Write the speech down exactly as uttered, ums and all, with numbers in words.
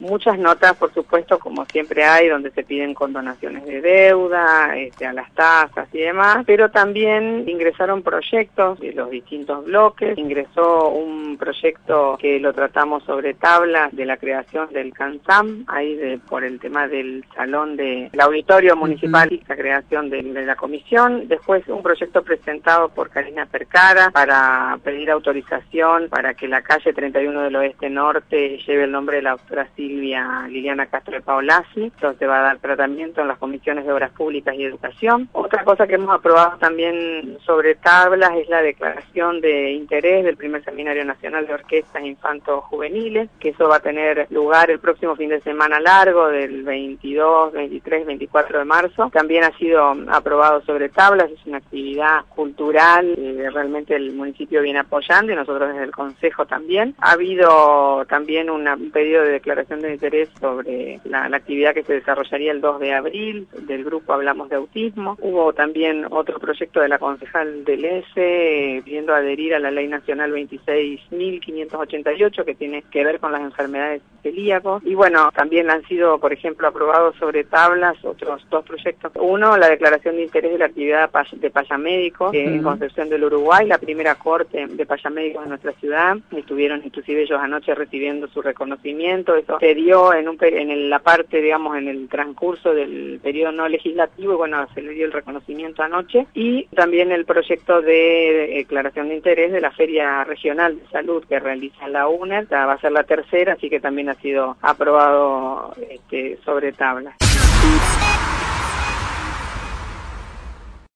muchas notas, por supuesto, como siempre hay, donde se piden condonaciones de deuda, este, a las tasas y demás, pero también ingresaron proyectos de los distintos bloques. Ingresó un proyecto que lo tratamos sobre tablas de la creación del CANSAM, ahí de, por el tema del salón del auditorio municipal y la creación de, de la comisión. Después un proyecto presentado por Karina Percara para pedir autorización para que la calle treinta y uno del Oeste Norte lleve el nombre de la doctora Silvia Liliana Castro de Paolasi. Entonces va a dar tratamiento en las comisiones de Obras Públicas y Educación. Otra cosa que hemos aprobado también sobre tablas es la declaración de interés del primer Seminario Nacional de Orquestas Infantos Juveniles, que eso va a tener lugar el próximo fin de semana largo del veintidós, veintitrés, veinticuatro de marzo. También ha sido aprobado sobre tablas, es una actividad cultural que realmente el municipio viene apoyando y nosotros desde el Consejo también. Ha habido también una, un pedido de declaración de interés sobre la, la actividad que se desarrollaría el dos de abril, del grupo Hablamos de Autismo. Hubo también otro proyecto de la concejal del E S E pidiendo adherir a la Ley Nacional veintiséis mil quinientos ochenta y ocho que tiene que ver con las enfermedades celíacos. Y bueno, también han sido, por ejemplo, aprobados sobre tablas otros dos proyectos. Uno, la declaración de interés de la actividad de payamédicos uh-huh. en Concepción del Uruguay, la primera corte de payamédicos de nuestra ciudad. Estuvieron inclusive ellos anoche recibiendo su reconocimiento. Eso se dio en, un, en la parte, digamos, en el transcurso del periodo no legislativo y bueno, se le dio el reconocimiento anoche. Y también el proyecto de declaración de interés de la Feria Regional de Salud que realiza la U N E D. Va a ser la tercera, así que también ha sido aprobado este, sobre tablas.